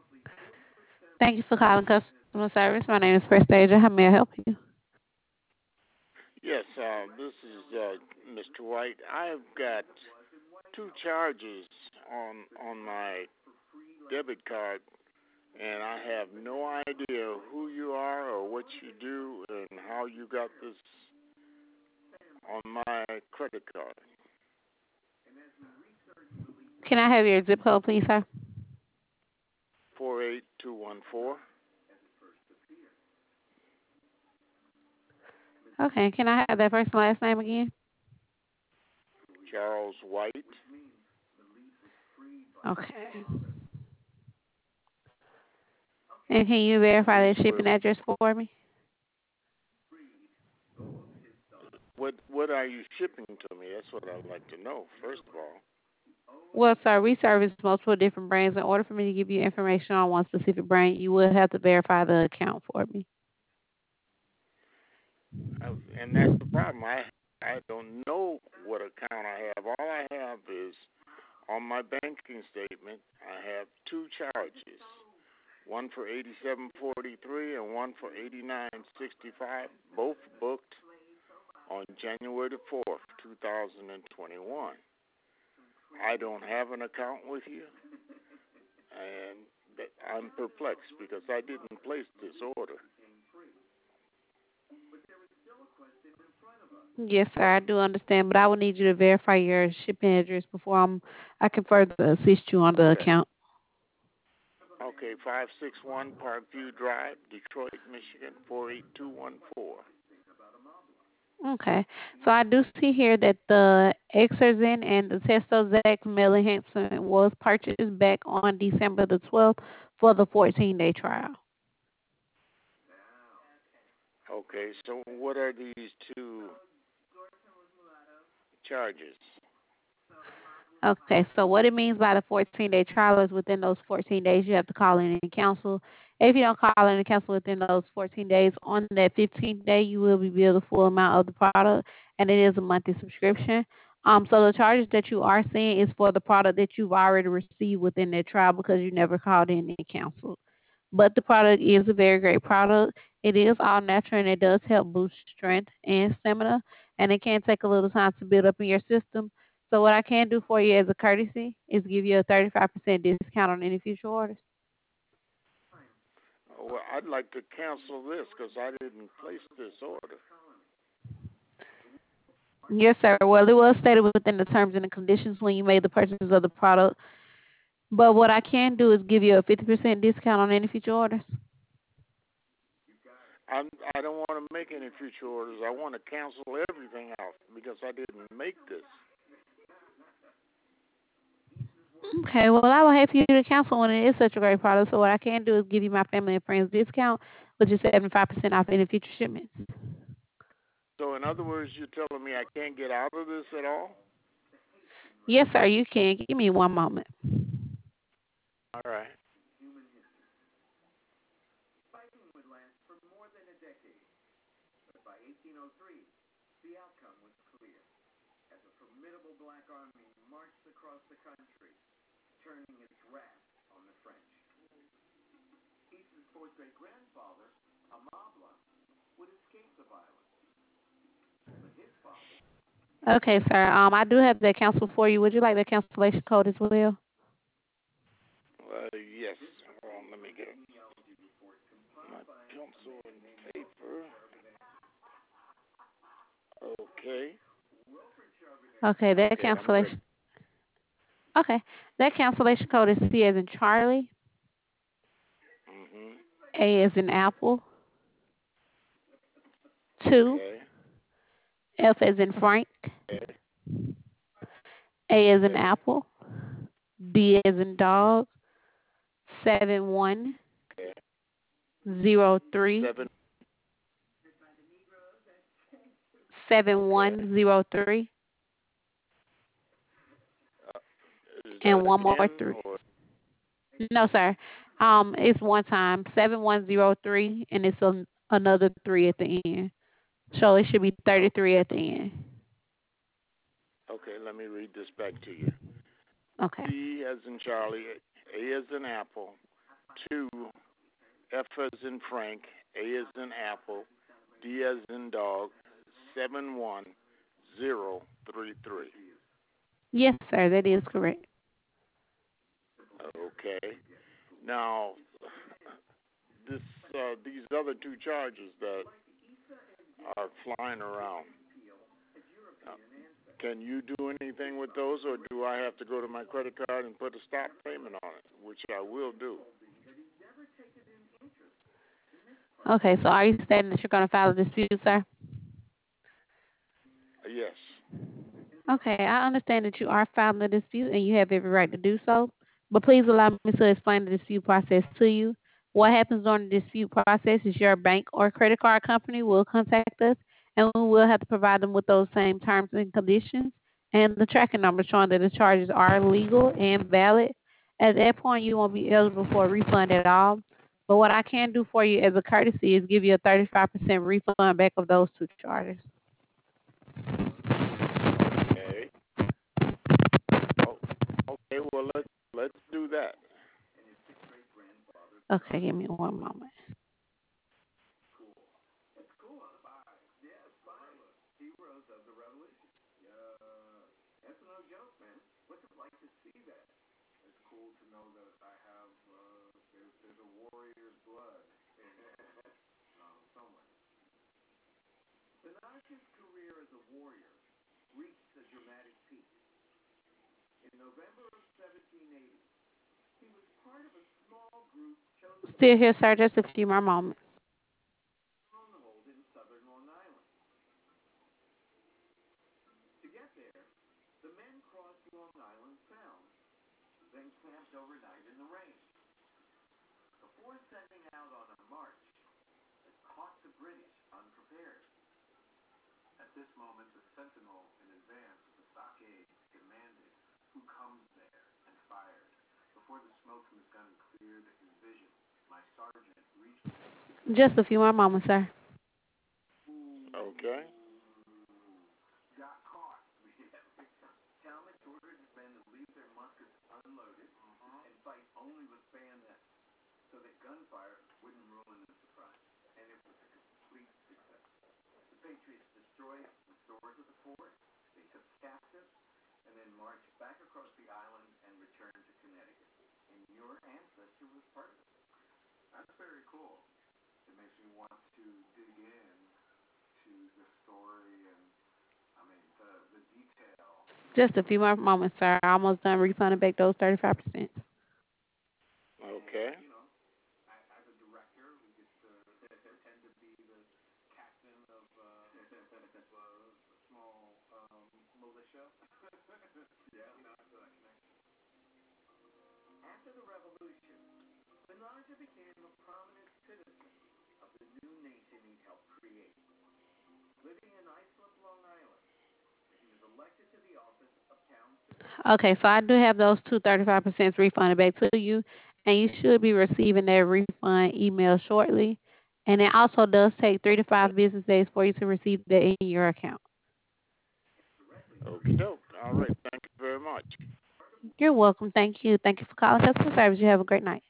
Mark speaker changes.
Speaker 1: Thank you for calling customer service. My name is First Asia. How may I help you?
Speaker 2: Yes, this is Mr. White. I've got two charges on my debit card, and I have no idea who you are or what you do and how you got this on my credit card.
Speaker 1: Can I have your zip code, please, sir?
Speaker 2: 48214.
Speaker 1: Okay. Can I have that first and last name again?
Speaker 2: Charles White.
Speaker 1: Okay. And can you verify that shipping address for me?
Speaker 2: What are you shipping to me? That's what I'd like to know. First of all.
Speaker 1: Well, sir, we service multiple different brands. In order for me to give you information on one specific brand, you will have to verify the account for me.
Speaker 2: And that's the problem. I don't know what account I have. All I have is on my banking statement. I have two charges. One for 87.43 and one for 89.65. Both booked on January the 4th, 2021. I don't have an account with you, and I'm perplexed because I didn't place this order.
Speaker 1: Yes, sir, I do understand, but I will need you to verify your shipping address before I can further assist you on the
Speaker 2: Okay.
Speaker 1: account.
Speaker 2: Okay, 561 Parkview Drive, Detroit, Michigan, 48214.
Speaker 1: Okay. So I do see here that the Exerzen and the Testozac Mel enhancement was purchased back on December the 12th for the 14-day trial.
Speaker 2: Okay, so what are these two charges?
Speaker 1: Okay, so what it means by the 14-day trial is within those 14 days you have to call in and cancel. If you don't call in and cancel within those 14 days, on that 15th day you will be billed the full amount of the product, and it is a monthly subscription. So the charges that you are seeing is for the product that you've already received within that trial because you never called in and canceled. But the product is a very great product. It is all natural and it does help boost strength and stamina, and it can take a little time to build up in your system. So what I can do for you as a courtesy is give you a 35% discount on any future orders.
Speaker 2: Well, I'd like to cancel this because I didn't place this order.
Speaker 1: Yes, sir. Well, it was stated within the terms and the conditions when you made the purchase of the product. But what I can do is give you a 50% discount on any future orders.
Speaker 2: I don't want to make any future orders. I want to cancel everything out because I didn't make this.
Speaker 1: Okay, well, I will hate for you to cancel when it is such a great product. So what I can do is give you my family and friends discount, which is 75% off any future shipments.
Speaker 2: So, in other words, you're telling me I can't get out of this at all?
Speaker 1: Yes, sir, you can. Give me one moment.
Speaker 2: All right.
Speaker 1: Okay, sir. I do have that cancel for you. Would you like the cancellation code as well?
Speaker 2: Yes. Hold on, let me get my pencil and paper. Okay.
Speaker 1: Okay, that
Speaker 2: Okay, I'm ready.
Speaker 1: cancellation. Okay, that cancellation code is C as in Charlie,
Speaker 2: Mhm.
Speaker 1: A as in Apple, two,
Speaker 2: Okay.
Speaker 1: F as in Frank,
Speaker 2: Okay.
Speaker 1: A as in
Speaker 2: Okay.
Speaker 1: Apple, D as in dog, 7103
Speaker 2: Okay. 7. Okay.
Speaker 1: 7103
Speaker 2: Is
Speaker 1: and
Speaker 2: that
Speaker 1: one more
Speaker 2: again
Speaker 1: three.
Speaker 2: or
Speaker 1: No, sir. It's one time 7103 and it's another three at the end. So it should be
Speaker 2: oh,
Speaker 1: 33 at the end.
Speaker 2: okay, let me read this back to you.
Speaker 1: Okay.
Speaker 2: C as in Charlie, A as in Apple, two, F as in Frank, A as in Apple, D as in dog, 71033.
Speaker 1: Yes, sir, that is correct.
Speaker 2: Okay. Now, this these other two charges that are flying around. Uh, can you do anything with those, or do I have to go to my credit card and put a stop payment on it, which I will do?
Speaker 1: Okay, so are you stating that you're going to file a dispute, sir?
Speaker 2: Yes.
Speaker 1: Okay, I understand that you are filing a dispute and you have every right to do so, but please allow me to explain the dispute process to you. What happens during the dispute process is your bank or credit card company will contact us and we will have to provide them with those same terms and conditions and the tracking number showing that the charges are legal and valid. At that point, you won't be eligible for a refund at all. But what I can do for you as a courtesy is give you a 35% refund back of those two charges.
Speaker 2: Okay. Oh, okay. Well, let's do that.
Speaker 1: Okay, give me one moment. Still here, sir, just a few more moments. Just a few more moments, sir.
Speaker 2: Okay.
Speaker 1: Just a few more moments, sir. Almost done refunding back those 35%.
Speaker 2: Okay.
Speaker 1: Okay, so I do have those two 35% refunded back to you, and you should be receiving that refund email shortly. And it also does take 3 to 5 business days for you to receive that in your account.
Speaker 2: Okay. All right. Thank you very much.
Speaker 1: You're welcome. Thank you. Thank you for calling customer service. You have a great night.